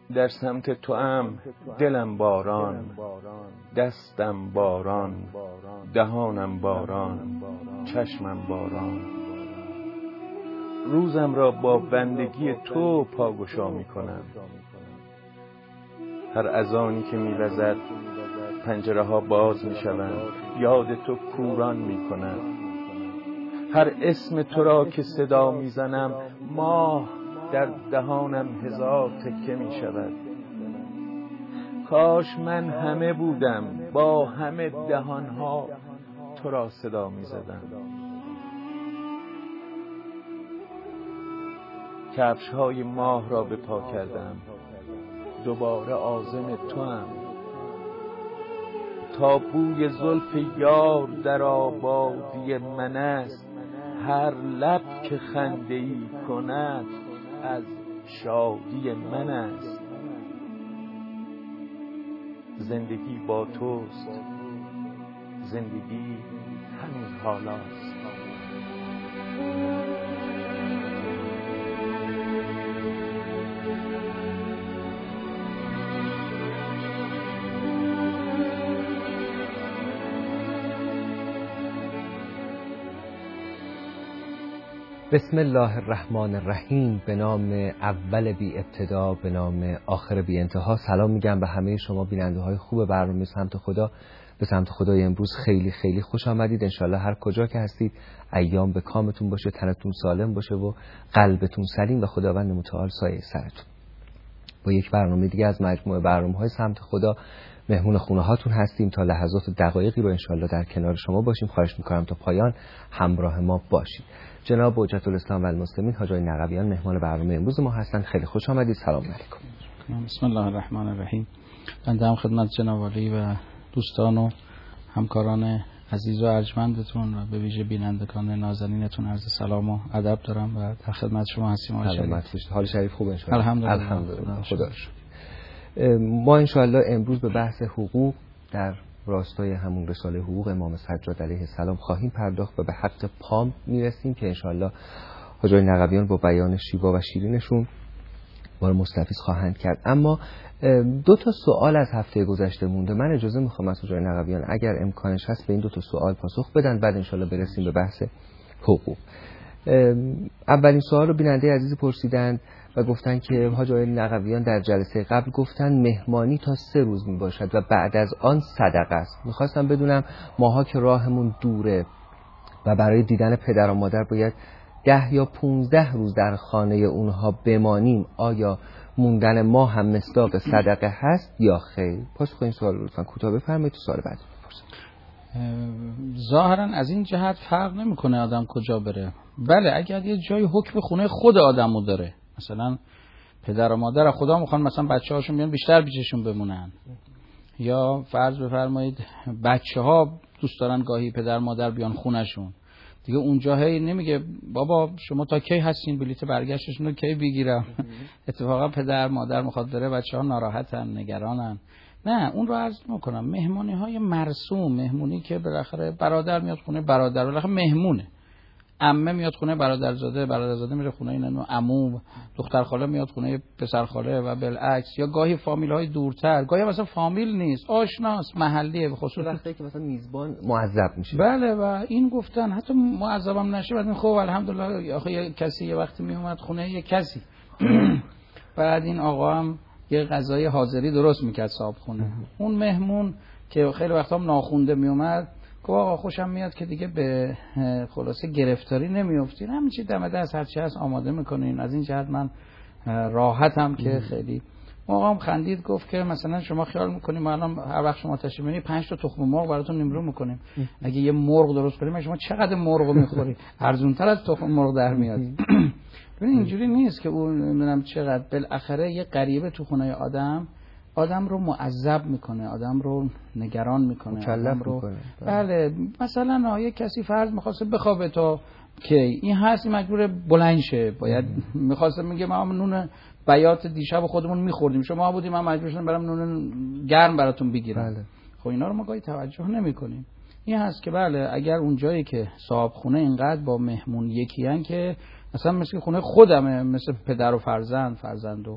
در سمت توام دلم باران، دستم باران، دهانم باران، چشمم باران. روزم را با بندگی تو پاگشا می کنم. هر اذانی که می وزد پنجره ها باز می شوند، یاد تو کوران می کند. هر اسم تو را که صدا می زنم، ماه در دهانم هزار تکه می شود. کاش من همه بودم، با همه دهانها تو را صدا می زدم. کفش های ماه را به پا کردم، دوباره عازم تو هم. تا بوی زلف یار در آبادی من است، هر لب که خنده‌ای کند از شادی من است. زندگی با توست، زندگی همین حالاست. بسم الله الرحمن الرحیم. به نام اول بی ابتدا، به نام آخر بی انتها. سلام میگم به همه شما بیننده های خوب برنامه سمت خدا. به سمت خدای امروز خیلی خیلی خوش آمدید. انشالله هر کجا که هستید ایام به کامتون باشه، تنتون سالم باشه و قلبتون سلیم و خداوند متعال سایه سرتون. با یک برنامه دیگه از مجموعه برنامه‌های سمت خدا مهمون خونه هاتون هستیم تا لحظات و دقایقی رو انشالله در کنار شما باشیم. خواهش میکنم تا پایان همراه ما باشید. جناب حجت الاسلام و المسلمین حاج آقای نقویان مهمان برنامه امروز ما هستند. خیلی خوش آمدید. سلام علیکم. بسم الله الرحمن الرحیم. بنده هم خدمت جناب عالی و دوستان و همکاران عزیز و ارجمندتون و به ویژه بینندگان نازنینتون عرض سلام و ادب دارم و در خدمت شما هستیم. حال شریف خوب ان شاء الله؟ الحمدلله. خدا شکر. ما ان شاء الله امروز به بحث حقوق در راستای همون رساله حقوق امام سجاد علیه السلام خواهیم پرداخت و به حق پام میرسیم که انشاءالله حاج آقای نقویان با بیان شیوا و شیرینشون ما رو مستفیض خواهند کرد. اما دو تا سوال از هفته گذشته مونده. من اجازه میخوام از حاج آقای نقویان اگر امکانش هست به این دو تا سوال پاسخ بدن، بعد انشاءالله برسیم به بحث حقوق. اولین سوال رو بیننده عزیز پرسیدند و گفتن که حاج آقای نقویان در جلسه قبل گفتن مهمانی تا 3 روز می باشد و بعد از آن صدقه است. میخواستم بدونم ماها که راهمون دوره و برای دیدن پدر و مادر باید 10 یا 15 روز در خانه اونها بمانیم، آیا موندن ما هم مصداق صدقه هست یا خیر؟ پاسخ این سوال رو لطفاً کوتاه بفرمایید. تو سوال بعد بپرسید. ظاهرا از این جهت فرق نمیکنه آدم کجا بره. بله اگر یه جای حکم خونه خود آدمو داره، مثلا پدر و مادر خدا میخوان مثلا بچه‌هاشون بیان بیشتر پیششون بمونن، یا فرض بفرمایید بچه‌ها دوست دارن گاهی پدر مادر بیان خونه‌شون، دیگه اونجا هی نمیگه بابا شما تا کی هستین بلیت برگشتشون رو کی بگیرم. اتفاقا پدر مادر میخواد بره، بچه‌ها ناراحتن، نگرانن. نه، اون رو عرض میکنم مهمونی‌های مرسوم، مهمونی که بالاخره برادر میاد خونه برادر، بالاخره مهمونه، عمه میاد خونه برادرزاده، برادرزاده میره خونه اینو، عمو، دختر خاله میاد خونه پسر خاله و بالعکس، یا گاهی فامیل‌های دورتر، گاهی مثلا فامیل نیست، آشناست، محلیه، به خصوص وقتی که مثلا میزبان معذب میشه. بله و این گفتن حتی معذبم نشه بعد خب الحمدلله آخه یه کسی یه وقتی میومد خونه یه کسی بعد این آقا هم یه غذای حاضری درست میکرد صاحب خونه. اون مهمون که خیلی وقتا هم ناخونده میومد که آقا خوشم میاد که دیگه به خلاصه گرفتاری نمیافتین، همین چی دم دست هر چی هست آماده میکنین. از این جهت من راحتم که خیلی. آقا هم خندید گفت که مثلا شما خیال میکنیم ما الان هر وقت شما تشریف میبرید 5 تا تخم مرغ براتون نمره میکنیم، اگه یه مرغ درست کنیم شما چقدر مرغ میخورید؟ ارزونتر از تخم مرغ در میاد. ببین اینجوری نیست که اون نمیدونم چقدر، بالاخره یه غریبه تو خونه آدم رو معذب میکنه، آدم رو نگران میکنه، مکلف میکنه. بله مثلا یه کسی فرض میخواسته بخوابه تا کی این هست مجبور بلند شه، باید میخواسته میگه ما نون بیات دیشب خودمون میخوردیم شما بودیم من مجبور شدم برام نون گرم براتون بگیرم. بله. خب اینا رو ما گاهی توجه نمیکنیم. این هست که بله اگر اون جایی که صاحب خونه اینقدر با مهمون یکیان که مثلا مثل خونه خودمه، مثل پدر و فرزند و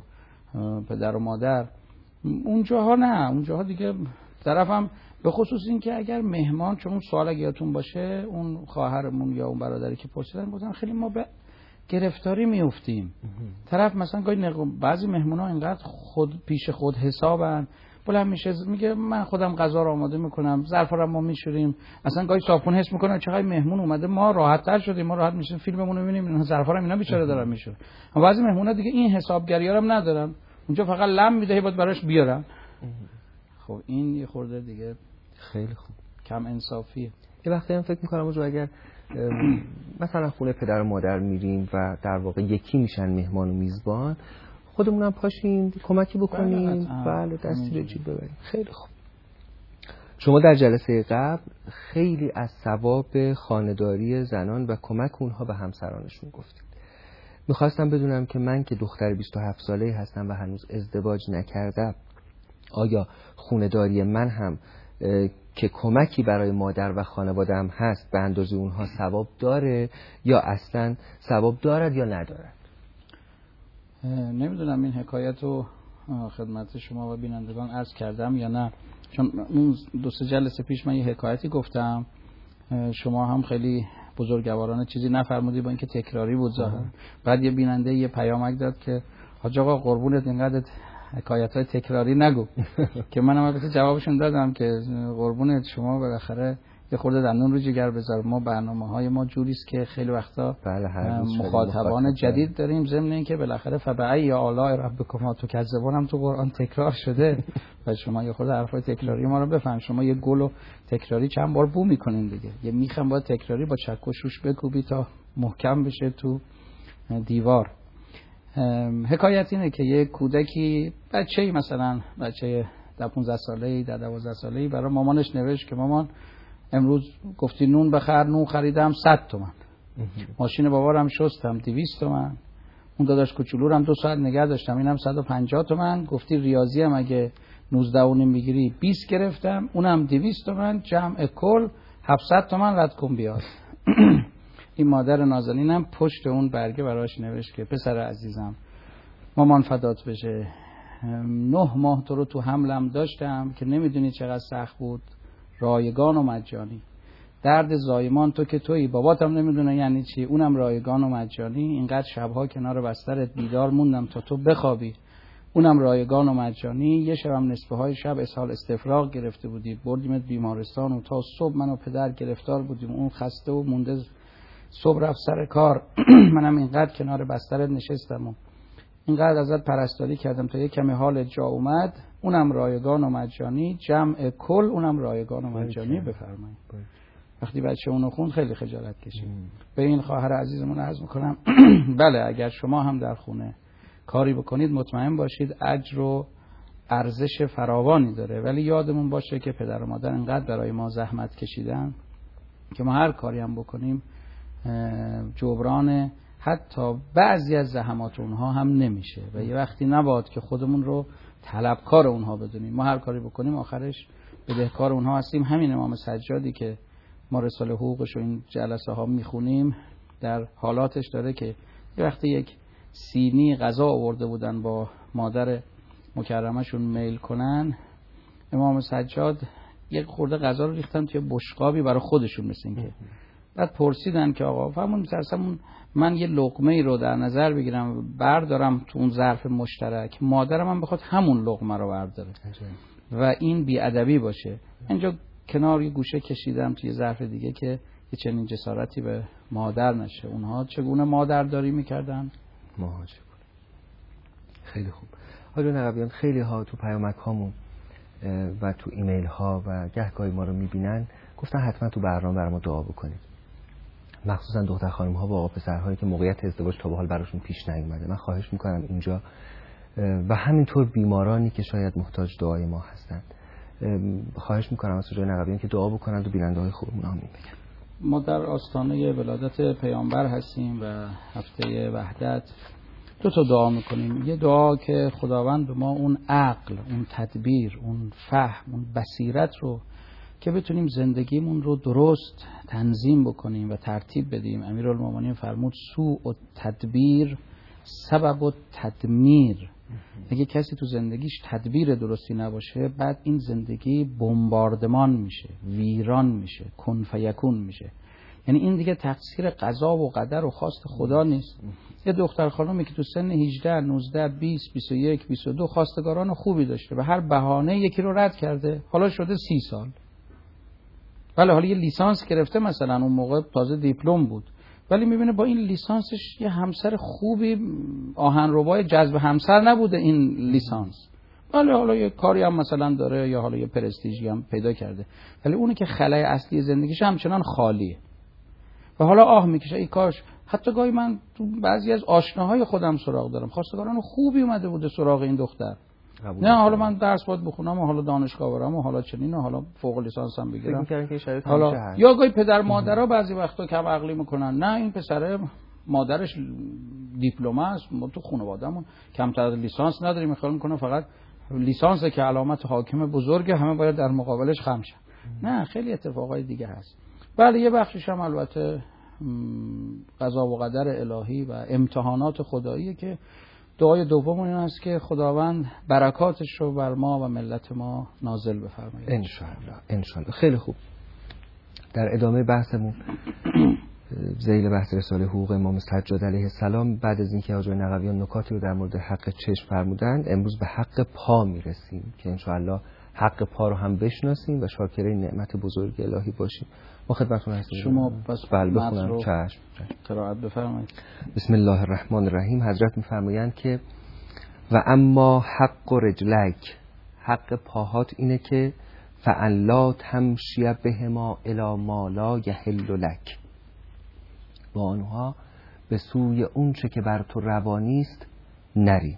پدر و مادر، اونجاها نه، اونجاها دیگه طرفم به خصوص این که اگر مهمان، چون اون سوال اگه یادتون باشه اون خواهرمون یا اون برادری که پرسیدن گفتن خیلی ما به گرفتاری میافتیم. طرف مثلا بعضی مهمونا اینقدر خود پیش خود حسابن، بلند میشه میگه من خودم غذا رو آماده میکنم، ظرفا رو ما میشوریم، اصلا گاهی صابون حس میکنه چقدر مهمون اومده ما راحت تر شدیم، ما راحت میشیم فیلممون رو میبینیم، اینا ظرفا رو اینا بیچاره دارن میشورن. اما بعضی مهمونا دیگه این حسابگری ها هم ندارن، اونجا فقط لم میده باید براش بیارن. خب این یه خورده دیگه خیلی خوب کم انصافیه. یه وقتی هم فکر میکنم اگر مثلا خونه پدر و مادر میریم و در واقع یکی میشن مهمان و میزبان، خودمون هم پاشیم کمکی بکنیم، بله دستی به جیب ببریم. خیلی خوب. شما در جلسه قبل خیلی از ثواب خانه‌داری زنان و کمک اونها به همسرانشون گفتید. میخواستم بدونم که من که دختر 27 ساله‌ای هستم و هنوز ازدواج نکردم، آیا خانه‌داری من هم که کمکی برای مادر و خانواده‌ام هست به اندازه اونها ثواب داره یا اصلا ثواب دارد یا ندارد؟ نمیدونم این حکایت رو خدمت شما و بینندگان عرض کردم یا نه، چون اون 2-3 جلسه پیش من یه حکایتی گفتم، شما هم خیلی بزرگوارانه چیزی نفرمودی با اینکه تکراری بود ظاهر. بعد یه بیننده یه پیامک داد که حاج آقا قربونت اینقدر حکایت‌های تکراری نگو که منم البته جوابشون دادم که قربونت شما بالاخره یه خورده دندون رو جگر بذار، ما برنامه‌های ما جوریست که خیلی وقتا مخاطبان جدید داریم، ضمن اینکه بالاخره فبأی آلاء ربکما تکذبون هم تو قرآن تکرار شده و شما یه خورده حرفای تکراری ما رو بفهم. شما یه گلو تکراری چند بار بو می‌کنین دیگه، یه میخم باید تکراری با چک و شوش بکوبی تا محکم بشه تو دیوار. حکایت اینه که یه کودکی بچه‌ای مثلا بچه 15 ساله‌ای 12 ساله‌ای برای مامانش نوشت که مامان امروز گفتی نون بخر، نون خریدم 100 تومن، ماشین بابارم شستم 200 تومن، اون داداش کوچولورم 2 ساعت نگه داشتم اینم 150 تومن، گفتی ریاضی هم اگه 19 و نیم میگیری 20 گرفتم اونم 200 تومن، جمع کل 700 تومن رد کن بیاد. این مادر نازنینم پشت اون برگه براش نوشت که پسر عزیزم مامان فدات بشه، 9 ماه تو رو تو حملم داشتم که نمیدونی چقدر سخت بود، رایگان و مجانی، درد زایمان تو که تویی، باباتم نمیدونه یعنی چی، اونم رایگان و مجانی، اینقدر شبها کنار بسترت بیدار موندم تا تو بخوابی، اونم رایگان و مجانی، یه شبم نصفه های شب اسهال استفراغ گرفته بودی بردیمت بیمارستان و تا صبح من و پدر گرفتار بودیم، اون خسته و مونده صبح رفت سر کار، منم اینقدر کنار بسترت نشستم و اینقدر ازت پرستاری کردم تا یه کمی حال جا اومد، اونم رایگان و مجانی، جمع کل اونم رایگان و مجانی بفرمایید. وقتی بچه اونو خوند خیلی خجالت کشید. به این خواهر عزیزمون عرض میکنم بله اگر شما هم در خونه کاری بکنید مطمئن باشید اجر و ارزش فراوانی داره، ولی یادمون باشه که پدر و مادر اینقدر برای ما زحمت کشیدن که ما هر کاری هم بکنیم جبران حتی بعضی از زحمات اونها هم نمیشه و یه وقتی نباید که خودمون رو طلبکار اونها بدونیم، ما هر کاری بکنیم آخرش بدهکار اونها هستیم. همین امام سجادی که ما رساله حقوقش رو این جلسه ها میخونیم در حالاتش داره که یه وقتی یک سینی غذا آورده بودن با مادر مکرمشون میل کنن، امام سجاد یک خورده غذا رو ریختن توی بشقابی برای خودشون مثل این که بعد پرسیدن که آقا فرمون می‌ترسم من یه لقمه ای رو در نظر بگیرم بردارم تو اون ظرف مشترک، مادرم هم بخواد همون لقمه رو برداره و این بی‌ادبی باشه، اینجا کنار یه گوشه کشیدم توی ظرف دیگه که یه چنین جسارتی به مادر نشه. اونها چگونه مادرداری میکردن؟ ماها چگونه. خیلی خوب. حالا نقبیان خیلی ها تو پیامک هامون و تو ایمیل ها و گهگاهی ما رو میبینن گفتن حتما تو برنامه برای ما دعا بکنید، مخصوصا دختر خانم ها و آقا پسرهایی که موقعیت ازدواج تا به حال براشون پیش نیومده. من خواهش میکنم اینجا و همینطور بیمارانی که شاید محتاج دعای ما هستند، خواهش میکنم از جای نقبیان که دعا بکنند و بیننده های خوبمون آمین بگن. ما در آستانه ولادت پیامبر هستیم و هفته وحدت 2 تا دعا میکنیم. یه دعا که خداوند به ما اون عقل، اون تدبیر، اون فهم، اون بصیرت رو که بتونیم زندگیمون رو درست تنظیم بکنیم و ترتیب بدیم. امیرالمومنین فرمود سوء التدبیر سبب التدمیر، اگه کسی تو زندگیش تدبیر درستی نباشه، بعد این زندگی بمباردمان میشه، ویران میشه، کن فیکون میشه. یعنی این دیگه تقصیر قضا و قدر و خواست خدا نیست. یه دختر خانومی که تو سن 18 19 20 21 22 خواستگاران خوبی داشته، به هر بهانه یکی رو رد کرده، حالا شده 30 سال. بله حالا یه لیسانس گرفته، مثلا اون موقع تازه دیپلم بود، ولی میبینه با این لیسانسش یه همسر خوبی، آهنربای جذب همسر نبوده این لیسانس، ولی حالا یه کاری هم مثلا داره یا حالا یه پرستیژی هم پیدا کرده، ولی اونی که خلای اصلی زندگیش همچنان خالیه و حالا آه میکشه ای کاش. حتی گاهی من تو بعضی از آشناهای خودم سراغ دارم، خواستگاران خوبی اومده بوده سراغ این دختر، نه حالا من درس باید بخونم و حالا دانشگاه برم و حالا چنین و حالا فوق لیسانس هم بگیرم، حالا یا گاهی پدر مادرها بعضی وقتا کم عقلی میکنن، نه این پسره مادرش دیپلم است، ما تو خانوادهمون کمتر از لیسانس نداریم، میخوام میکنه فقط لیسانس که علامت حاکم بزرگه، همه باید در مقابلش خم شن. نه خیلی اتفاقای دیگه هست. بله یه بخشش هم البته قضا و قدر الهی و امتحانات خداییه که دعای دوم این است که خداوند برکاتش رو بر ما و ملت ما نازل بفرماید. انشالله. خیلی خوب. در ادامه بحثمون ذیل بحث رساله حقوق امام سجاد علیه السلام، بعد از اینکه آقای نقویان نکاتی رو در مورد حق چشم فرمودند، امروز به حق پا میرسیم که انشالله حق پا رو هم بشناسیم و شاکر نعمت بزرگ الهی باشیم. ما خدمتتون هستیم. شما پس بخونم. چشم. قرائت بفرمایید. بسم الله الرحمن الرحیم. حضرت میفرمایند که و اما حق رجلک، حق پاهات اینه که فأن لا تمشی بهما الی ما لا یحل لک، با آنها به سوی اون چه که بر تو روانی است نری.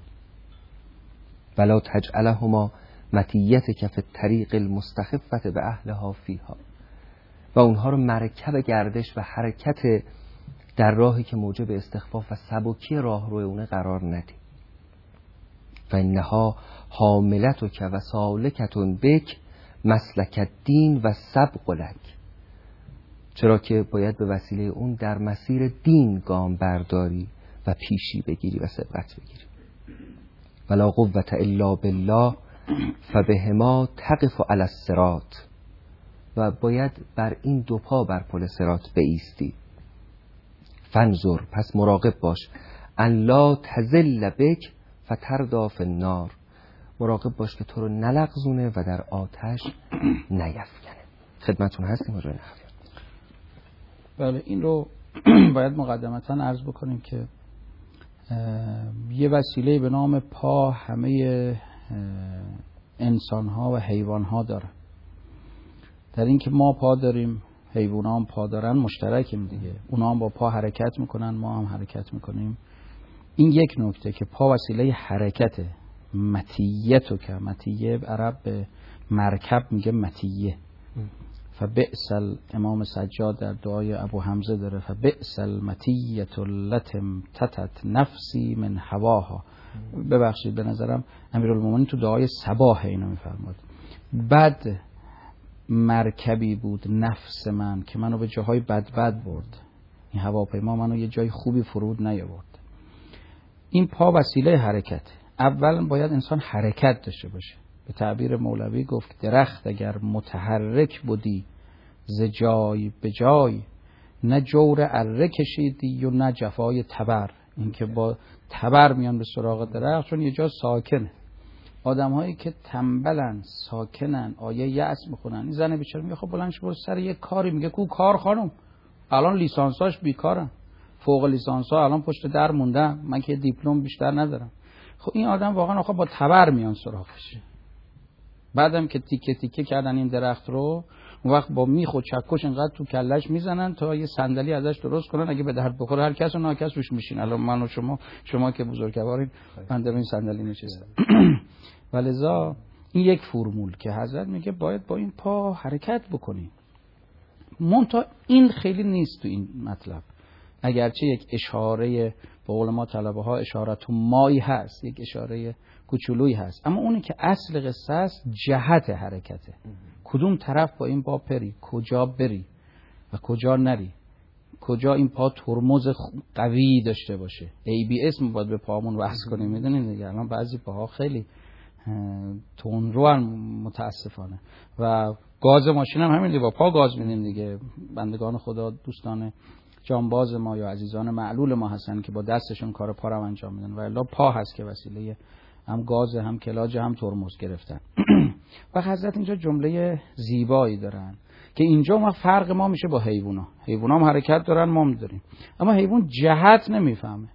ولا تجعلهما مطیتک فی الطریق المستخفة به اهلها فیها، و اونها رو مرکب گردش و حرکت در راهی که موجب استخفاف و سبکی راهروی اون قرار ندی. فانها حاملتک و سالکتون بک مسلک الدین و سبق لک، چرا که باید به وسیله اون در مسیر دین گام برداری و پیشی بگیری و سبقت بگیری. ولا قوة الا بالله فبهما تقف علی الصراط، و باید بر این دو پا بر پل صراط بایستی. فانظر، پس مراقب باش، ان لا تزل بک فتردا فی النار، مراقب باش که تو رو نلغزونه و در آتش نیفکنه. خدمتون هستیم آقای نقویان. بله این رو باید مقدمتا عرض بکنیم که یه وسیله به نام پا همه انسان ها و حیوان ها دارن. در این که ما پا داریم، حیوان ها هم پا دارن، مشترکیم دیگه. اونا هم با پا حرکت میکنن، ما هم حرکت میکنیم. این یک نکته که پا وسیله حرکته. مطیه که مطیه عرب به مرکب میگه مطیه. فبئس امام سجاد در دعای ابو حمزه داره فبئس المطیه التي امتتت نفسی من هواها. ببخشید به نظرم امیرالمومنین تو دعای صباح اینو میفرماد. بد مرکبی بود نفس من که منو به جاهای بد برد. این هواپیما منو یه جای خوبی فرود نیاورد. این پا وسیله حرکت. اول باید انسان حرکت داشته باشه. به تعبیر مولوی گفت درخت اگر متحرک بودی ز جای به جای، نه جور اره کشیدی و نه جفای تبر. این که با تبر میان به سراغ درخت چون یه جا ساکنه. آدم هایی که تنبلن ساکنن آیه یأس میخونن، این زن بیچاره میگه خب بلند شو برو سر یه کاری، میگه کو کار خانم، الان لیسانساش بیکارن، فوق لیسانسا الان پشت در موندن، من که دیپلم بیشتر ندارم. خب این آدم واقعا آخه با تبر میان سراغش. بعدم که تیکه تیکه کردن این درخت رو، اون وقت با میخ و چکش اینقدر تو کلش میزنن تا یه صندلی ازش درست کنن، اگه به درد بخوره هر کس و ناکس روش میشین. الان من و شما که بزرگوارین، من در این صندلی نشستم. ولذا این یک فرمول که حضرت میگه باید با این پا حرکت بکنی. منتها این خیلی نیست تو این مطلب، اگرچه یک اشاره به قول ما طلبه ها اشارت مایی هست، یک اشاره کوچولویی هست، اما اونی که اصل قصه است جهت حرکته. کدوم طرف با این پا پری، کجا بری و کجا نری. کجا این پا ترمز قوی داشته باشه. ABS باید به پامون وصل کنیم، میدونید دیگه. الان بعضی پاها خیلی تندرو متاسفانه. و گاز ماشین هم همین دیگه، با پا گاز میدیم دیگه. بندگان خدا، دوستان جانباز ما یا عزیزان معلول ما هستن که با دستشون کار پا رو انجام میدن و الا پا هست که وسیله هم گاز، هم کلاج، هم ترمز گرفتن. و حضرت اینجا جمله زیبایی دارن که اینجا ما فرق ما میشه با حیوونا. حیوونا هم حرکت دارن، ما هم داریم، اما حیوان جهت نمیفهمه.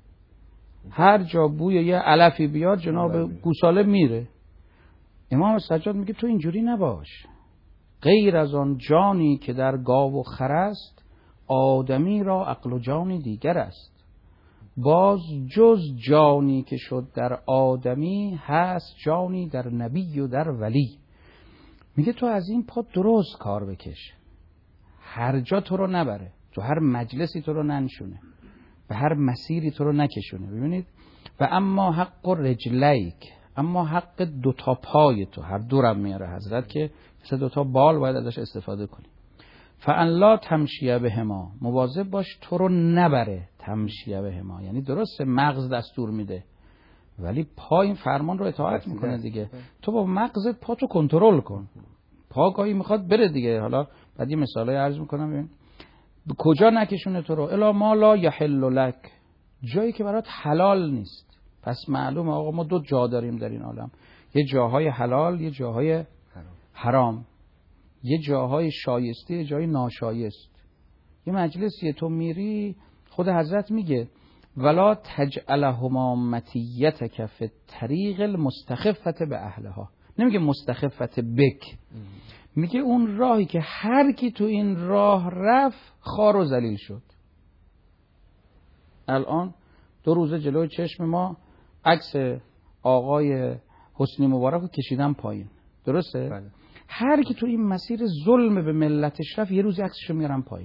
هر جا بوی یه علفی بیاد جناب گوساله میره. امام سجاد میگه تو اینجوری نباش. غیر از آن جانی که در گاو و خر است، آدمی را عقل و جانی دیگر است. باز جز جانی که شد در آدمی، هست جانی در نبی و در ولی. میگه تو از این پا درست کار بکش، هر جا تو رو نبره، تو هر مجلسی تو رو ننشونه، به هر مسیری تو رو نکشونه. ببینید و اما حق رجلیک، اما حق دوتا پای تو، هر دورم میاره حضرت که مثل دوتا بال باید ازش استفاده کنی. فان لا تمشیه بهما، مواظب باش تو رو نبره تمشیه بهما. یعنی درسته مغز دستور میده ولی پا این فرمان رو اطاعت میکنه دیگه. تو با مغزت پا تو کنترل کن. پا گاهی میخواد بره دیگه. حالا بعد یه مثالای عرض میکنم ببین کجا نکشونه تو رو. الا ما لا یحل لک، جایی که برات حلال نیست. پس معلومه آقا ما دو جا داریم در این عالم، یه جاهای حلال، یه جاهای حرام، یه جاهای شایسته، یه جای ناشایست. یه مجلسی تو میری، خود حضرت میگه ولا تجعلهما متیتک فی الطریق المستخفة به اهلها. نمیگه مستخفة بک، میگه اون راهی که هر کی تو این راه رفت خار و ذلیل شد. الان 2 روزه جلوی چشم ما عکس آقای حسنی مبارک رو کشیدن پایین، درسته؟ بله. هر کی تو این مسیر ظلم به ملتش رفت یه روز عکسشو میارن پایین.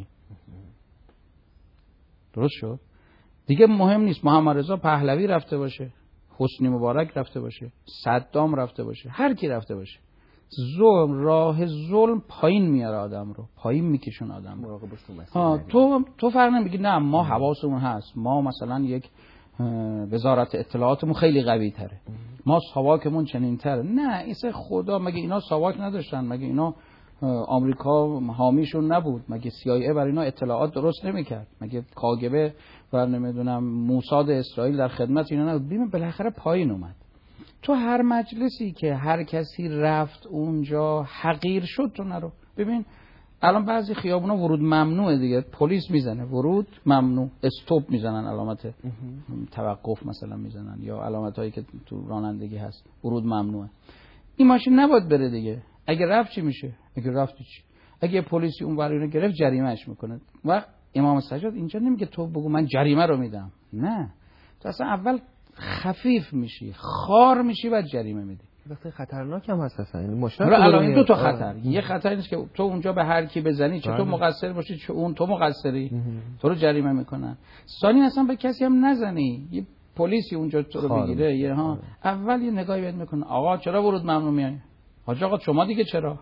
درست شد؟ دیگه مهم نیست محمد رضا پهلوی رفته باشه، حسنی مبارک رفته باشه، صدام رفته باشه، هر کی رفته باشه، ظلم، راه ظلم پایین میاره آدم رو، پایین میکشون آدم رو. تو فرق نمیگی نه ما حواسمون هست، ما مثلا یک وزارت اطلاعاتمون خیلی قوی تره، ما ساواکمون چنین تره. نه ایسه خدا، مگه اینا ساواک نداشتن؟ مگه اینا آمریکا حامیشون نبود؟ مگه CIA برای اینا اطلاعات درست نمیکرد؟ مگه کاگبه و نمیدونم موساد اسرائیل در خدمت اینا نبود؟ ببین بالاخره پایین اومد. تو هر مجلسی که هر کسی رفت اونجا حقیر شد تو نرو. ببین الان بعضی خیابونا ورود ممنوعه دیگه، پلیس میزنه ورود ممنوع، استوب میزنن، علامت توقف مثلا میزنن، یا علامت هایی که تو رانندگی هست ورود ممنوعه. این ماشین نباید بره دیگه. اگه رفت چی میشه؟ اگه رفت چی؟ اگه پلیسی اون ور اینو گرفت جریمهش میکنه. و امام سجاد اینجا نمیگه تو بگو من جریمه رو میدم، نه، تو اصلا اول خفیف میشی، خار میشی، بعد جریمه میدی. وقتی خطرناک هم هست اصلا. این ماشین الان 2 تا خطر. یه خطر اینه که تو اونجا به هر کی بزنی، چه تو مقصر باشی چه اون تو مقصری، تو رو جریمه میکنن. ثانی اصلا به کسی هم نزنی، یه پلیسی اونجا تو رو بگیره، یه ها اول یه نگاهی بهت میکنه، آقا چرا ورود ممنوع میای؟ حاج آقا شما دیگه چرا؟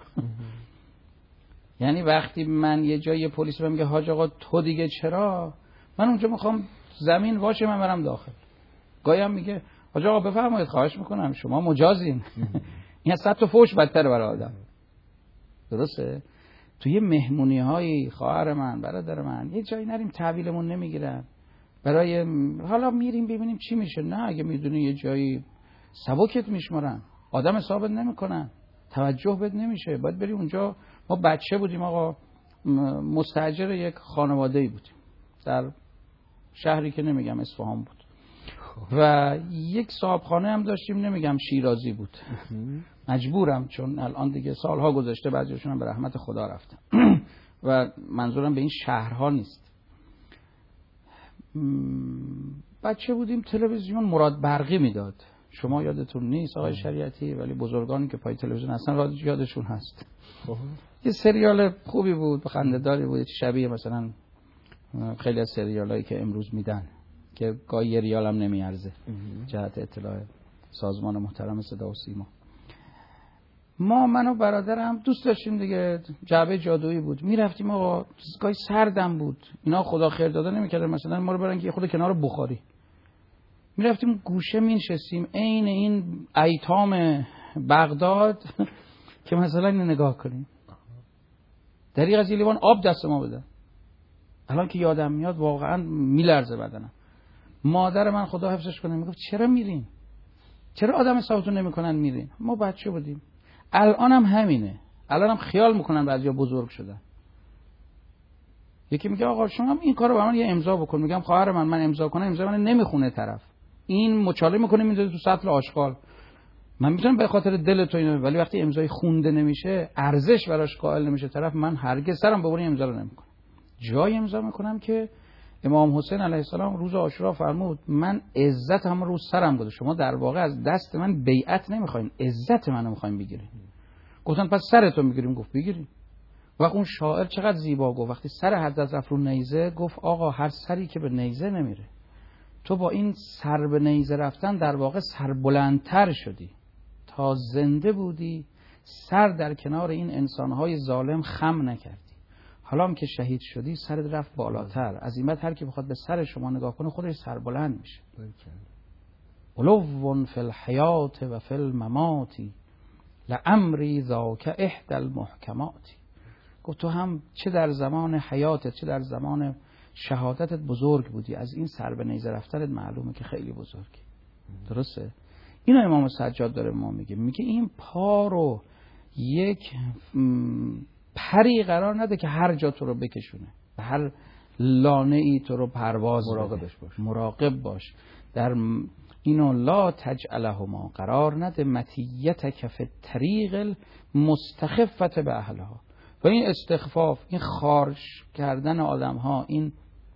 یعنی وقتی من یه جای پلیس بهم میگه حاج آقا تو دیگه چرا، من اونجا میخوام زمین واشه من برم داخل. گاهی هم میگه حاج آقا بفرمایید خواهش میکنم شما مجازین. این از 100 تا فوش بدتر برای آدم. درسته؟ تو یه مهمونی های خواهر من، برادر من، یه جایی نریم تحویلمون نمیگیرن، برای حالا میریم ببینیم چی میشه. نه، اگه میدونی یه جایی سبکت میشمارن، آدم حسابت نمیکنن، توجه بهت نمیشه، باید بری اونجا. ما بچه بودیم آقا، مستاجر یک خانواده‌ای بودیم در شهری که نمیگم اصفهان بود و یک صاحبخانه هم داشتیم، نمیگم شیرازی بود. مجبورم چون الان دیگه سالها گذشته بعضیشون هم به رحمت خدا رفتن و منظورم به این شهرها نیست. بچه بودیم، تلویزیون مراد برقی میداد، شما یادتون نیست آقای شریعتی، ولی بزرگانی که پای تلویزیون هستن یادشون هست. یه سریال خوبی بود، خنده‌داری بود، شبیه مثلا خیلی از سریالایی که امروز میدن که گاهی یه ریال هم نمیارزه جهت اطلاع سازمان محترم صدا و سیما. من و برادرم دوست داشتیم دیگه، جعبه جادویی بود، میرفتیم آقا، گاهی سردم بود، اینا خدا خیر داده نمیکردن مثلا ما رو برن که خود کنار بخاری، میرفتیم گوشه مینشستیم عین این ایتام بغداد که مثلا اینو نگاه کنیم، دریغ از یه لیوان آب دست ما بدن. الان که یادم میاد واقعا میلرزه بدنم. مادر من خدا حفظش کنه میگفت چرا میرین؟ چرا آدم حسابتون نمیکنن میرین؟ ما بچه بودیم. الانم همینه. الانم خیال میکنن بعضیا بزرگ شدن. یکی میگه آقا شما هم این کارو برام یه امضا بکن. میگم خواهر من امضا کنم، امضا من نمیخونه طرف. این مچاله میکنه میذاره تو سطل آشغال. من میتونم به خاطر دل تو اینو، ولی وقتی امضای خونده نمیشه، ارزش براش قائل نمیشه طرف، من هرگز سرم به این امضا رو نمیکنم. جای امضا میکنم که امام حسین علیه السلام روز عاشورا فرمود من عزت هم رو سرم بوده، شما در واقع از دست من بیعت نمیخواین، عزت منو میخواین بگیرین. گفتن پس سرتو میگیریم. گفت بگیریم. وقت اون شاعر چقدر زیبا گفت، وقتی سر حضرت رفت رو نیزه گفت آقا هر سری که به نیزه نمیره، تو با این سر به نیزه رفتن در واقع سربلندتر شدی. تا زنده بودی سر در کنار این انسانهای ظالم خم نکردی، حالا هم که شهید شدی سرت رفت بالاتر. عظیمت هر کی بخواد به سر شما نگاه کنه خودش سربلند میشه. علو فی الحیات و فی الممات لعمری ذاک احدى المحکمات. گفت تو هم چه در زمان حیاتت چه در زمان شهادتت بزرگ بودی، از این سر به نیزه رفتنت معلومه که خیلی بزرگی. درسته؟ اینو امام سجاد داره ما میگه این پا رو یک پری قرار نده که هر جا تو رو بکشونه، به هر لانه ای تو رو پرواز مراقبش باش. مراقب باش. در اینو لا تجعلهما قرار نده متیتک فی الطریق المستخفة به اهلها. و این استخفاف، این خارش کردن آدم ها، این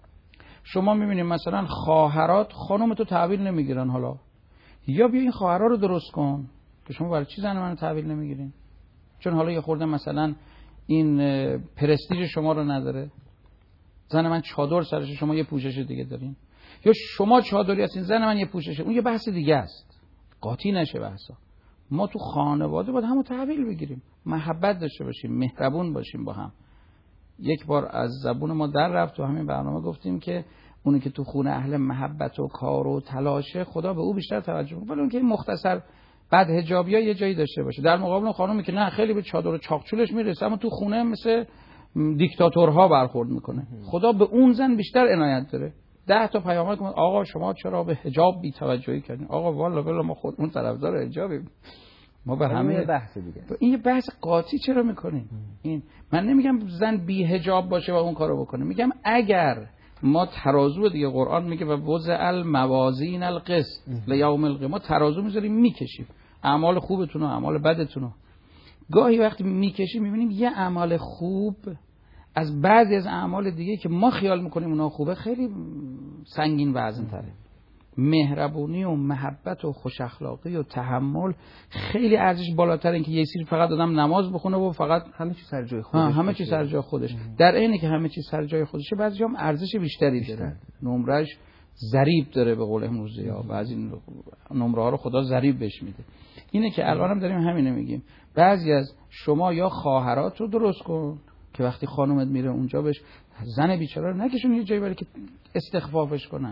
شما میبینید مثلا خواهرات خانم تو تحویل نمیگیرن، حالا یا بیا این خواهرها رو درست کن که شما برای چی زن منو تحویل نمیگیرین؟ چون حالا یه خورده مثلا این پرستیژ شما رو نداره، زن من چادر سرشه شما یه پوشش دیگه دارین، یا شما چادری هستین زن من یه پوششه، اون یه بحث دیگه است، قاطی نشه بحثا. ما تو خانواده باید همو تحویل بگیریم، محبت داشته باشیم، مهربون باشیم با هم. یک بار از زبون ما در رفت تو همین برنامه گفتیم که اونی که تو خونه اهل محبت و کار و تلاشه خدا به او بیشتر توجه می‌کنه، ولی اون که مختصر بعد حجابیا یه جایی داشته باشه. در مقابل اون خانومی که نه خیلی به چادر و چاقچولش میرسه اما تو خونه مثل دیکتاتورها برخورد میکنه، خدا به اون زن بیشتر عنایت داره. 10 تا پیامک کنه آقا شما چرا به حجاب بی‌توجهی کردین؟ آقا والا ما خودمون طرفدار حجابیم، ما بر همه بحث دیگه. این یه بحث قاطی چرا میکنیم؟ این من نمیگم زن بی حجاب باشه و اون کارو بکنه، میگم اگر ما ترازو دیگه قرآن میگه و وضع الموازین القسط لیوم القیامه، ما ترازو میذاریم میکشیم اعمال خوبتون و اعمال بدتون رو. گاهی وقتی میکشیم میبینیم یه اعمال خوب از بعضی از اعمال دیگه که ما خیال میکنیم اونا خوبه خیلی سنگین وزن تره. مهربونی و محبت و خوش اخلاقی و تحمل خیلی ارزش بالاتر این که یه سری فقط آدم نماز بخونه و فقط همه چیز سر جای خودش، همه چیز سر جای خودش. در عینی که همه چیز سر جای خودشه بعضی هم ارزش بیشتری داره، نمرش ضریب داره به قول امروزی‌ها، بعضی نمره ها رو خدا ضریب بهش میده. اینه که الانم داریم همینه میگیم، بعضی از شما یا خواهرات رو درست کن که وقتی خانومت میره اونجا بهش زن بیچاره رو نکشون یه جایی برای که استخفافش کنن،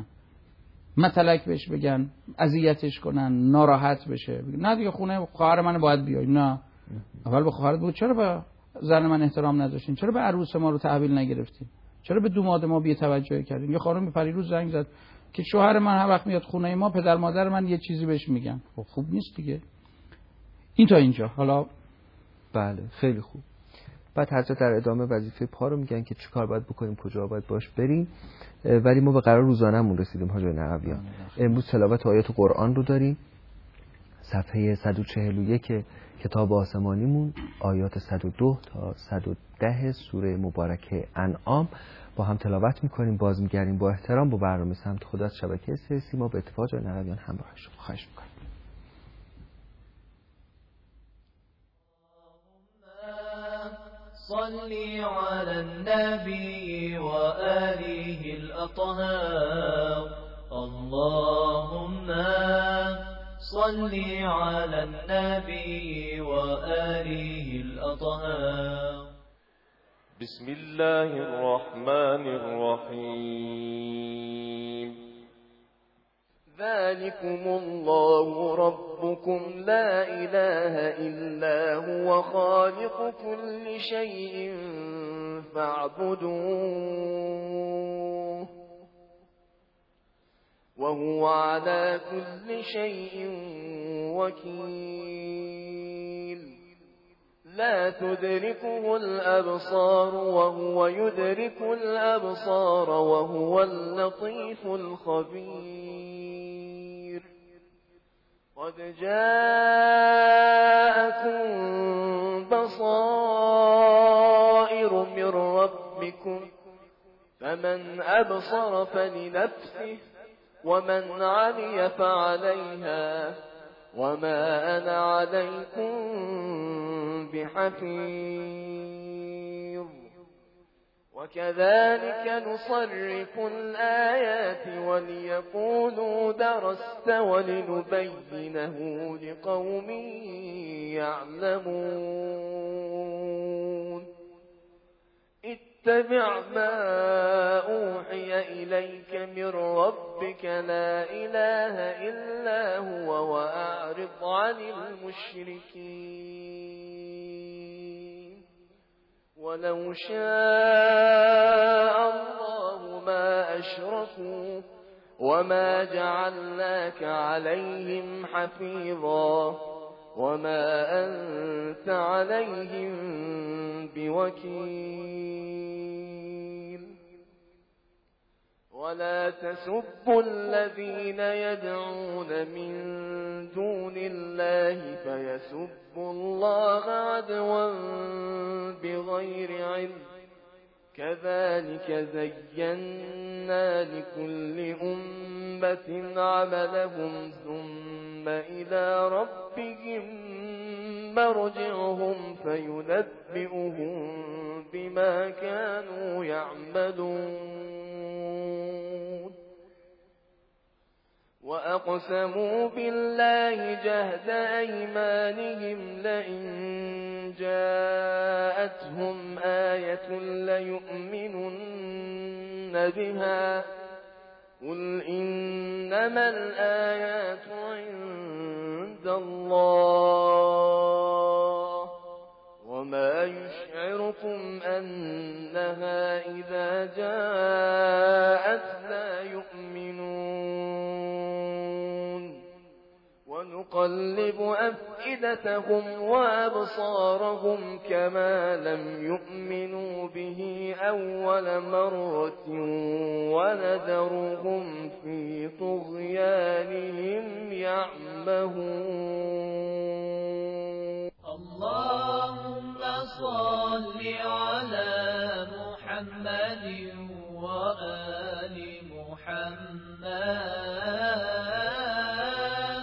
متلک بهش بگن، اذیتش کنن، ناراحت بشه، نه دیگه خونه خواهر من باید بیای. نه، اول به خواهرت بگو چرا به زن من احترام نذاشتین، چرا به عروس ما رو تحویل نگرفتین، چرا به دوماد ما بی توجهی کردین. یه خانم پریروز زنگ زد که شوهر من هر وقت میاد خونه ما پدر مادر من یه چیزی بهش میگن. خب خوب نیست دیگه. این تا اینجا. حالا بله خیلی خوب. بعد حضرت در ادامه وظیفه پا رو میگن که چیکار باید بکنیم، کجا باید باش بریم، ولی ما به قرار روزانه‌مون رسیدیم حاجی نقویان. امروز تلاوت آیات قرآن رو داریم، صفحه 141 کتاب آسمانیمون، آیات 102 تا 110 سوره مبارکه انعام با هم تلاوت میکنیم. باز میگردیم با احترام با برنامه سمت خدا از شبکه سیاسی ما به اتفاق جای نقویان همراه شما. خواهش میکنم. صلي على النبي وآله الأطهار اللهم صل على النبي وآله الأطهار. بسم الله الرحمن الرحيم. ذلكم الله ربكم لا إله إلا هو خالق كل شيء فاعبدوه وهو على كل شيء وكيل. لا تدركه الأبصار وهو يدرك الأبصار وهو اللطيف الخبير. قد جاءكم بصائر من ربكم فمن أبصر فلنفسه ومن عمي فعليها وما أنا عليكم بحفيظ. وكذلك نصرف الآيات وليقولوا درست ولنبينه لقوم يعلمون. اتبع ما أوحي إليك من ربك لا إله إلا هو وأعرض عن المشركين. ولو شاء الله ما أشركوا وما جعلناك عليهم حفيظا وما أنت عليهم بوكيل. ولا تسبوا الذين يدعون من دون الله فيسبوا الله عدوا بغير علم. كذلك زينا لكل أمة عملهم ثم إلى ربهم مرجعهم فينبئهم بما كانوا يعملون. وأقسموا بالله جهد أيمانهم لئن جاءتهم آية ليؤمنن بها قل إنما الآيات عند الله وما يشعركم أنها إذا جاءت لا يؤمنون. ونقلب أفئدتهم وأبصارهم كما لم يؤمنوا به أول مرة ونذرهم في طغيانهم يعمهون. اللهم صل على محمد وآل محمد.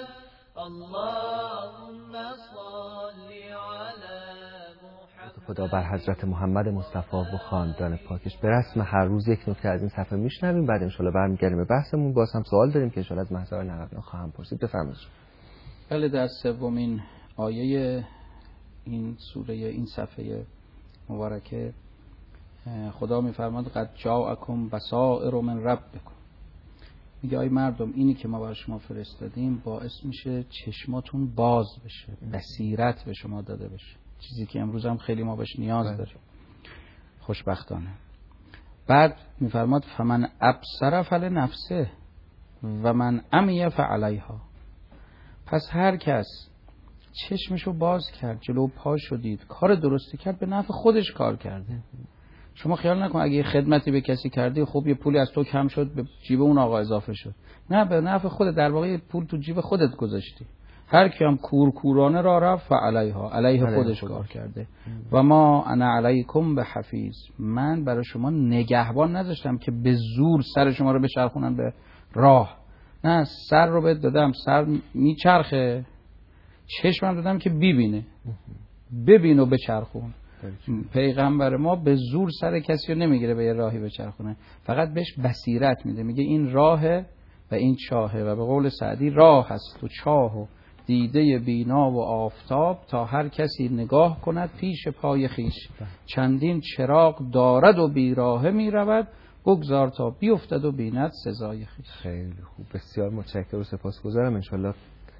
اللهم صل على محمد. خدا بر حضرت محمد مصطفی و خاندان پاکش. به رسم هر روز یک نکته از این صفحه میشنویم، بعد انشالله برمیگردیم به بحثمون. باز هم سوال داریم که انشالله از محضر نقبیان خواهم پرسید. بفرمایید. بله، در سومین آیه این سوره، این صفحه مبارکه، خدا میفرماد قد جاءکم بصائر من ربکم. میگه ای مردم، اینی که ما برای شما فرستادیم باعث میشه چشماتون باز بشه، بصیرت به شما داده بشه، چیزی که امروز هم خیلی ما بهش نیاز داریم خوشبختانه. بعد میفرماد فمن ابصر فلنفسه و من عمی فعلیها. پس هر کس چشمشو باز کرد، جلو پاشو دید، کار درستی کرد، به نفع خودش کار کرده. شما خیال نکن اگه خدمتی به کسی کردی خب یه پولی از تو کم شد به جیب اون آقا اضافه شد. نه، به نفع خودت، در واقع پول تو جیب خودت گذاشتی. هر کی هم کورکورانه را رفت فعلیها، علیه خودش کار کرده. و ما انا علیکم به حفیظ. من برای شما نگهبان نذاشتم که به زور سر شما رو بچرخونن به راه. نه، سر رو بهت دادم، سر میچرخه، چشمم دادم که ببینه، ببین و بچرخون. پیغمبر ما به زور سر کسی رو نمیگیره به یه راهی بچرخونه، فقط بهش بصیرت میده، میگه این راهه و این چاهه. و به قول سعدی راه هست و چاه و دیده بینا و آفتاب، تا هر کسی نگاه کند پیش پای خیش. چندین چراغ دارد و بیراهه می رود، بگذار تا بیفتد و بیند سزای خیش. خیلی خوب، بسیار متشکرم و سپاسگزارم. انشالله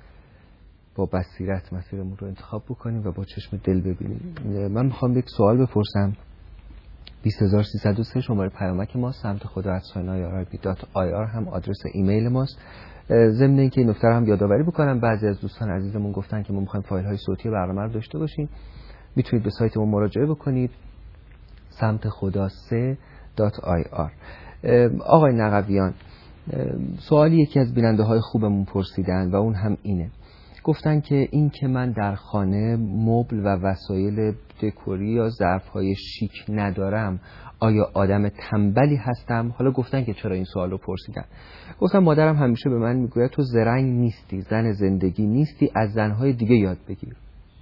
با بصیرت مسیرمون رو انتخاب بکنیم و با چشم دل ببینیم. من میخوام یک سوال بپرسم. 20303 شماره پیامک ما، سمت خدا @irb.ir هم آدرس ایمیل ماست. ضمن اینکه این نکته رو هم یادآوری بکنم، بعضی از دوستان عزیزمون گفتن که ما میخوایم فایل های صوتی برنامه رو داشته باشیم. میتونید به سایت ما مراجعه بکنید، سمت خدا 3.ir. آقای نقویان، سوالی یکی از بیننده های خوبمون پرسیدن و اون هم اینه. گفتن که این که من در خانه مبل و وسایل دکوری یا ظرف‌های شیک ندارم، آیا آدم تنبلی هستم؟ حالا گفتن که چرا این سوال رو پرسیدن. گفتم مادرم همیشه به من میگوید تو زرنگ نیستی، زن زندگی نیستی، از زنهای دیگه یاد بگیر.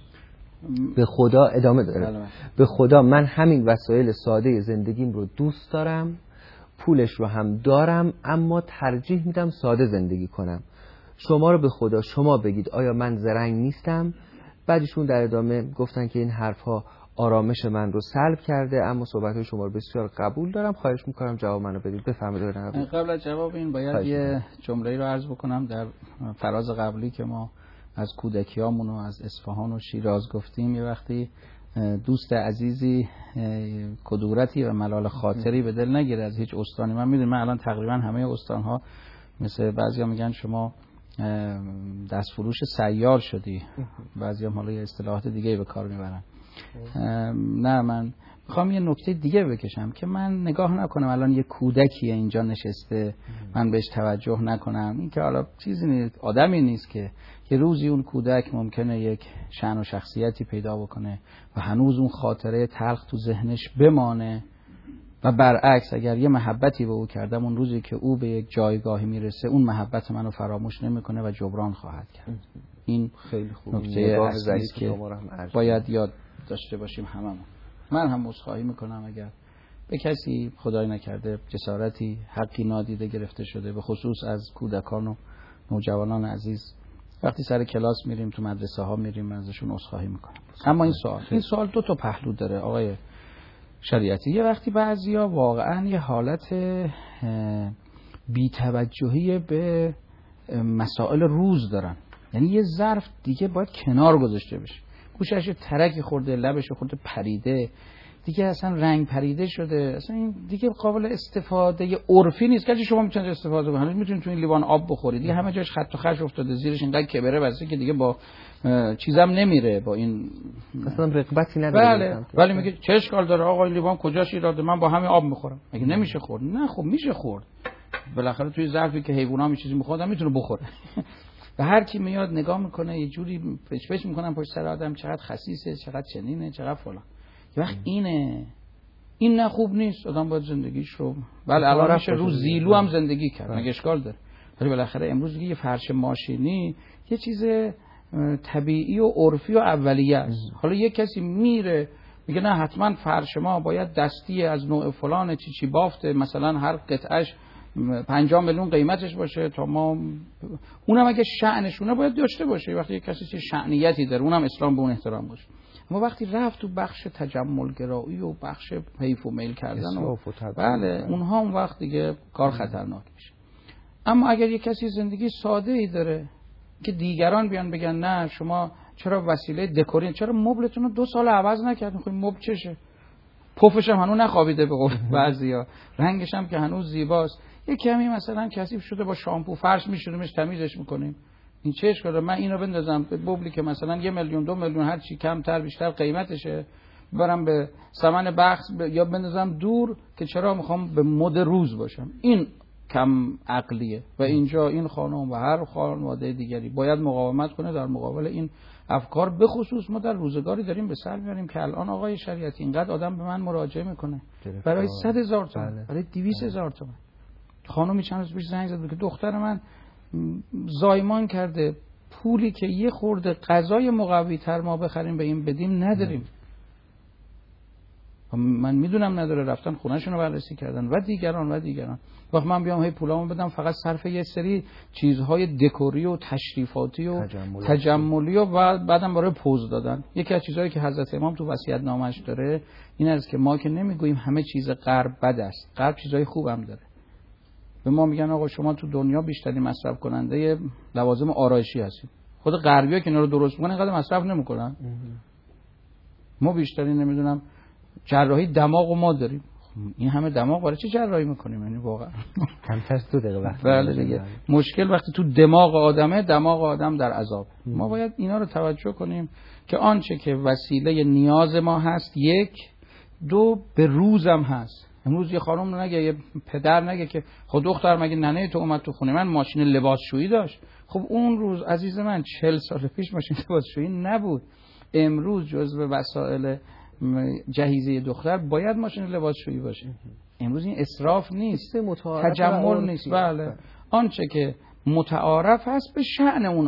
به خدا ادامه داره، به خدا من همین وسایل ساده زندگیم رو دوست دارم، پولش رو هم دارم، اما ترجیح میدم ساده زندگی کنم. شما رو به خدا شما بگید آیا من زرنگ نیستم؟ بعدشون در ادامه گفتن که این حرفها آرامش من رو سلب کرده، اما صحبت‌های شما رو بسیار قبول دارم. خواهش می‌کنم جواب منو بدید. بفرمایید. قبل از جواب این باید یه جمله‌ای رو عرض بکنم. در فراز قبلی که ما از کودکیامون و از اصفهان و شیراز گفتیم، یه وقتی دوست عزیزی کدورتی و ملال خاطری به دل نگیره از هیچ استانی. من میدونم من الان تقریبا همه استان‌ها مثل بعضیا میگن شما دستفروش سیار شدی، بعضی هم حالا یه اصطلاحات دیگه به کار میبرن. نه، من میخوام یه نکته دیگه بکشم که من نگاه نکنم الان یه کودکیه اینجا نشسته من بهش توجه نکنم. این که حالا چیزی نیست، آدمی نیست که یه روزی اون کودک ممکنه یک شأن و شخصیتی پیدا بکنه و هنوز اون خاطره تلخ تو ذهنش بمانه، و برعکس اگر یه محبتی به او کردم اون روزی که او به یک جایگاهی میرسه اون محبت منو فراموش نمیکنه و جبران خواهد کرد. این خیلی خوب نکته اصلی است که باید یاد داشته باشیم هممون. من هم عذرخواهی میکنم اگر به کسی خدای نکرده جسارتی حقی نادیده گرفته شده، به خصوص از کودکان و نوجوانان عزیز. وقتی سر کلاس میریم تو مدرسه ها میریم ازشون عذرخواهی میکنم. اما این سوال دو تا پهلو داره آقای شریعتی. یه وقتی بعضیا واقعا یه حالت بی‌توجهی به مسائل روز دارن، یعنی یه ظرف دیگه باید کنار گذاشته بشه، گوشش ترکی خورده، لبش خورده پریده، دیگه اصلا رنگ پریده شده، اصلا این دیگه قابل استفاده عرفی نیست که شما میتونید استفاده کنید. هنوز میتونید تو این لیوان آب بخورید، دیگه همه جاش خط و خش افتاده، زیرش اینقدر کبره واسه که دیگه با چیزام نمیره، با این اصلا رغبتی نداره. بله، ولی میگه چه اشکال داره آقا این لیوان کجاش ایراده، من با همین آب میخورم. میگه نمیشه خورد. نه خب میشه خورد، بالاخره توی ظرفی که حیونا می چیزی میخوردن میتونه بخوره. و هر کی میاد نگاه میکنه یه جوری پچ میکنن پشت سر آدم، چقدر خسیسه، چقدر چنینه، چقدر فلان. یه وقت این نه خوب نیست. آدم باید زندگیش رو بله الان میشه رو زیلو هم زندگی کرد، مگه اشکال داره؟ ولی بالاخره امروز دیگه یه فرش ماشینی یه چیز طبیعی و عرفی و اولیه است. حالا یه کسی میره میگه نه حتما فرش ما باید دستی از نوع فلان چی بافته، مثلا هر قطعش 50 میلیون قیمتش باشه تا ما، اونم اگه شأنشونه باید داشته باشه. وقتی یک کسی چه شأنیتی داره اونم اسلام به اون احترام باشه. اما وقتی رفت تو بخش تجملگرایی و بخش حیف و میل کردن و بله اونها اون وقت دیگه کار خطرناک میشه. اما اگر یک کسی زندگی ساده ای داره که دیگران بیان بگن نه شما چرا وسیله دکورین، چرا مبلتون رو 2 سال عوض نکردین، خب مبل چشه، پفش هم هنوز نخوابیده به قول بعضیا، رنگش هم که هنوز زیباست، یک کمی مثلا کثیف شده با شامپو فرش میشونیمش تمیزش میکنیم، این چه اشکاله؟ من اینو بندازم به مبلی که مثلا 1 میلیون 2 میلیون هر چی کمتر بیشتر قیمتشه برم به ثمن بخش یا بندازم دور که چرا میخوام به مد روز باشم. این کم عقلیه و اینجا این خانم و هر خانواده دیگری باید مقاومت کنه در مقابل این افکار. به خصوص ما در روزگاری داریم به سر میاریم که الان آقای شریعتی اینقدر آدم به من مراجعه میکنه برای 100,000 تومان، برای 200,000 تومان. خانمی چند روز پیش زنگ زد که دختر من زایمان کرده، پولی که یه خورده غذای مقوی تر ما بخریم به این بدیم نداریم. من میدونم نداره، رفتن خونه‌شون رو بررسی کردن و دیگران. وقت من بیام هی پولامو بدم فقط صرف یه سری چیزهای دکوری و تشریفاتی و تجملی و بعدم برای پوز دادن. یکی از چیزهایی که حضرت امام تو وصیت‌نامه‌اش داره این است که ما که نمیگوییم همه چیز غرب بد است، غرب چیزای خوبم داره. به ما میگن آقا شما تو دنیا بیشتری مصرف کننده لوازم آرایشی هستید. خود غربی‌ها که اینا رو درست می‌کنن اینقدر مصرف نمی‌کنن. ما بیشتری نمیدونم جراحی دماغ و ما داریم. این همه دماغ برای چه جراحی می‌کنیم؟ یعنی واقعا کمتر 2 دقیقه وقت. بله دیگه. مشکل وقتی تو دماغ آدمه، دماغ آدم در عذاب. ما باید اینا رو توجه کنیم که آنچه که وسیله نیاز ما هست، 1 2 به روزم هست. امروز یه خانم نگه، یه پدر نگه که خود دختر مگه ننه تو اومد تو خونه من ماشین لباسشویی داشت. خب اون روز عزیز من 40 سال پیش ماشین لباسشویی نبود. امروز جزو وسایل جهیزیه دختر باید ماشین لباسشویی باشه. امروز این اسراف نیست، تجمل نیست. بله. آنچه که متعارف هست به شأن اون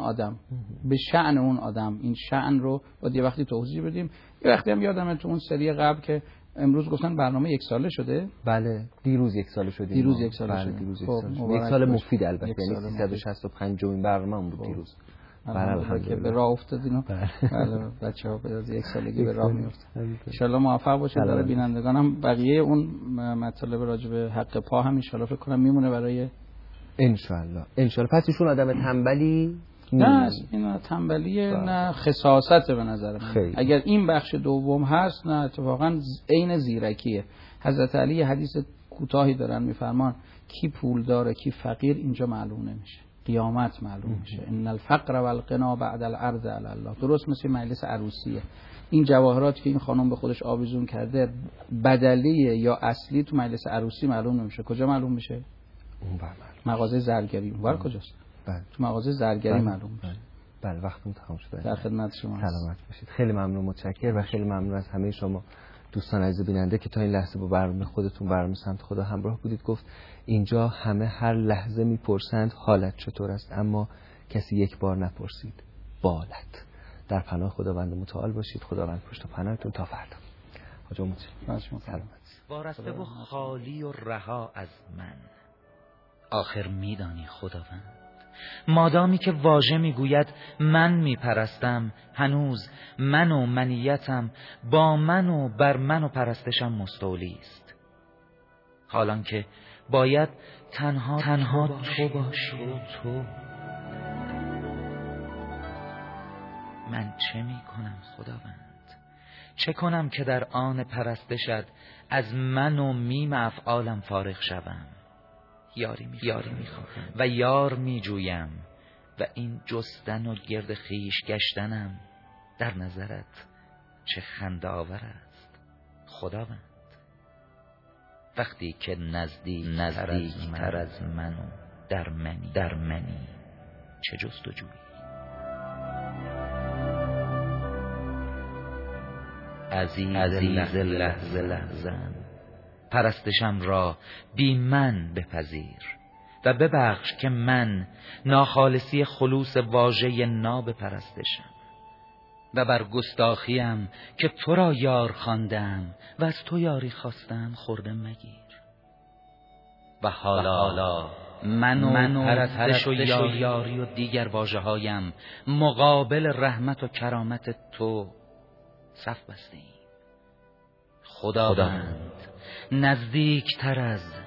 آدم، این شأن رو باید یه وقتی توضیح بدیم. یه وقتی هم یادمه تو اون سری قبل که امروز گفتن برنامه 1 ساله شده. بله دیروز 1 ساله شده. دیروز 1 ساله بله شده. دیروز 1 خب سال شده. 1 سال مفید البته، یعنی 365 برنامه بود دیروز. برای که به راه افتادین. بله بچه‌ها به 1 سالگی به راه میافتن. ان شاءالله موفق باشید. برای بینندگانم بقیه اون مطالب راجع به حق پا هم ان شاءالله فکر کنم میمونه برای ان شاءالله. پس ایشون آدم تنبلی نه، این تنبلی نه خساست به نظر من. اگر این بخش دوم هست نه اتفاقا عین زیرکیه. حضرت علی حدیث کوتاهی دارن میفرمان کی پول داره کی فقیر اینجا معلوم نمیشه، قیامت معلوم میشه. ان الفقر والغنا بعد العرض علی الله. درست مثل مجلس عروسیه. این جواهرات که این خانم به خودش آویزون کرده بدلیه یا اصلی تو مجلس عروسی معلوم نمیشه. کجا معلوم میشه؟ اون مغازه زرگری. اونور کجاست؟ بله. تو مغازه زرگری معلوم میشه. بله وقتمون تمام شده. در خدمت شما. سلامت باشید. خیلی ممنون، متشکرم و خیلی ممنون از همه شما دوستان عزیز بیننده که تا این لحظه با برنامه خودتون برنامه سمت خدا همراه بودید. گفت اینجا همه هر لحظه میپرسند حالت چطور است، اما کسی یک بار نپرسید بالت. در پناه خداوند متعال باشید. خداوند پشت و پناهتون تا فردا. حاج متشکرم. سلامت. وارسته و خالی و رها از من، آخر میدانی خداوند. مادامی که واژه میگوید من میپرستم، هنوز من و منیتم با من و بر من و پرستشم مستولی است. حالان که باید تنها تو باشی و تو. من چه میکنم خداوند؟ چه کنم که در آن پرستشت از من و میم افعالم فارغ شوم؟ یاری میخواهم و یار میجویم و این جستن و گرد خیش گشتنم در نظرت چه خنده آور است خداوند. وقتی که نزدیک تر از من و در منی چه جستجویی؟ عزیز لحظه‌ام پرستشم را بی من بپذیر و ببخش که من ناخالصی خلوص واژه ناب پرستشم و بر گستاخیم که تو را یار خواندم و از تو یاری خواستم خورده مگیر. و حالا من و پرستش و یاری و دیگر واژه‌هایم مقابل رحمت و کرامت تو صف بستیم. خداوند نزدیک تر از